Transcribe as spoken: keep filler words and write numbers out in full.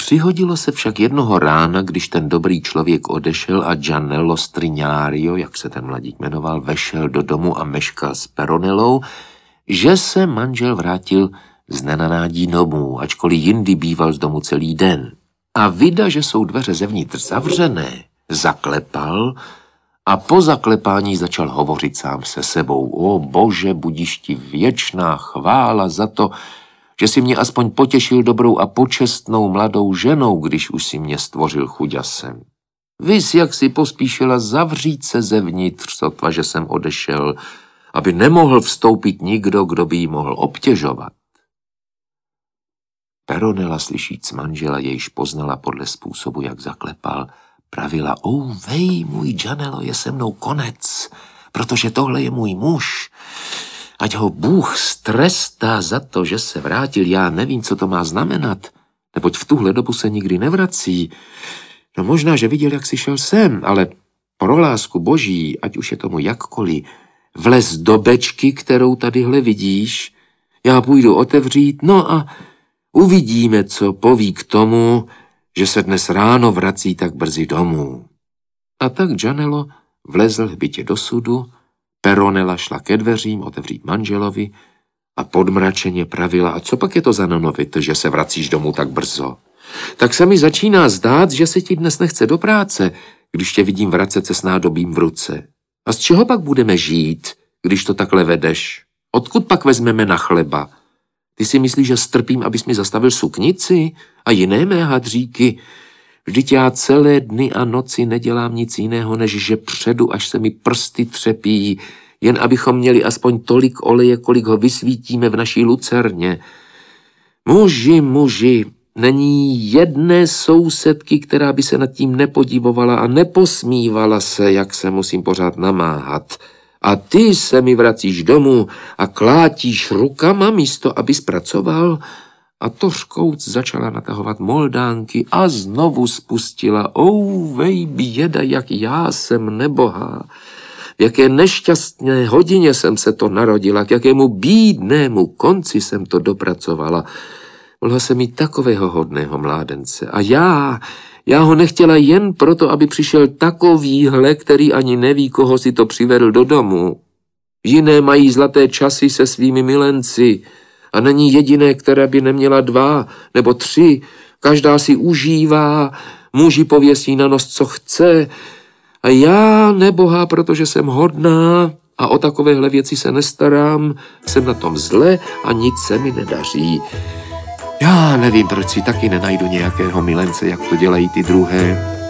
Přihodilo se však jednoho rána, když ten dobrý člověk odešel a Gianello Strignario, jak se ten mladík jmenoval, vešel do domu a meškal s Peronellou, že se manžel vrátil z nenanádí domů, ačkoliv jindy býval z domu celý den. A vida, že jsou dveře zevnitř zavřené, zaklepal a po zaklepání začal hovořit sám se sebou. O bože, budiš ti věčná chvála za to, že si mě aspoň potěšil dobrou a počestnou mladou ženou, když už si mě stvořil chuďasem. Vys, jak si pospíšila zavřít se zevnitř, sotva, že jsem odešel, aby nemohl vstoupit nikdo, kdo by jí mohl obtěžovat. Peronella, slyšíc manžela, jejž poznala podle způsobu, jak zaklepal, pravila: "O, vej, můj Gianello, je se mnou konec, protože tohle je můj muž. Ať ho Bůh strestá za to, že se vrátil, já nevím, co to má znamenat, neboť v tuhle dobu se nikdy nevrací. No možná, že viděl, jak si šel sem, ale pro lásku boží, ať už je tomu jakkoliv, vlez do bečky, kterou tadyhle vidíš, já půjdu otevřít, no a uvidíme, co poví k tomu, že se dnes ráno vrací tak brzy domů." A tak Gianello vlezl hbitě do sudu, Peronella šla ke dveřím otevřít manželovi a podmračeně pravila: "A co pak je to za nonovit, že se vracíš domů tak brzo? Tak se mi začíná zdát, že se ti dnes nechce do práce, když tě vidím vracet se s nádobím v ruce. A z čeho pak budeme žít, když to takhle vedeš? Odkud pak vezmeme na chleba? Ty si myslíš, že strpím, abys mi zastavil suknici a jiné mé hadříky? Vždyť já celé dny a noci nedělám nic jiného, než že předu, až se mi prsty třepí, jen abychom měli aspoň tolik oleje, kolik ho vysvítíme v naší lucerně. Muži, muži, není jedné sousedky, která by se nad tím nepodivovala a neposmívala se, jak se musím pořád namáhat. A ty se mi vracíš domů a klátíš rukama místo, abys pracoval?" A tořkouc začala natahovat moldánky a znovu spustila: "Ou, vej běda, jak já jsem nebohá. V jaké nešťastné hodině jsem se to narodila, k jakému bídnému konci jsem to dopracovala. Mohla jsem mít takového hodného mládence. A já, já ho nechtěla jen proto, aby přišel takovýhle, který ani neví, koho si to přivedl do domu. Jiné mají zlaté časy se svými milenci a není jediné, která by neměla dva nebo tři. Každá si užívá, muži pověsí na nos, co chce. A já, nebohá, protože jsem hodná a o takovéhle věci se nestarám, jsem na tom zle a nic se mi nedaří. Já nevím, proč si taky nenajdu nějakého milence, jak to dělají ty druhé.